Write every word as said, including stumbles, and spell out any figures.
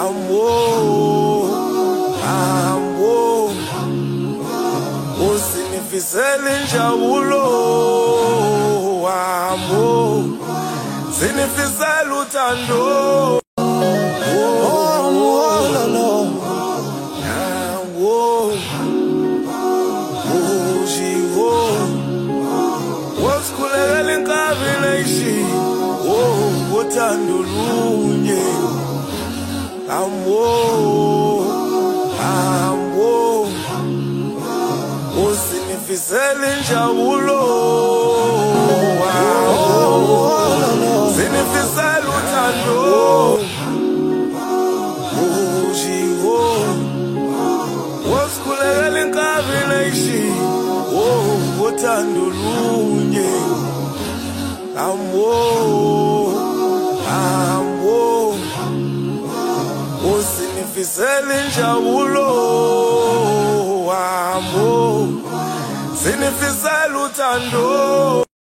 Amwo, amwo, usinifisele injabulo. Amwo, sinifisele uthando. Amwo, no no. Amwo, ujiwo, wasikhulekela inkabi neyishi. Oh, uthando lunye. Amwo, amwo, usinifisele injabulo. Amwo, sinifisele uthando. Ujiwo, wasikhulekela inkabi neyishi. Oh, uthando lunye. Amwo, amwo, usinifisele injabulo. Amwo, sinifisele uthando.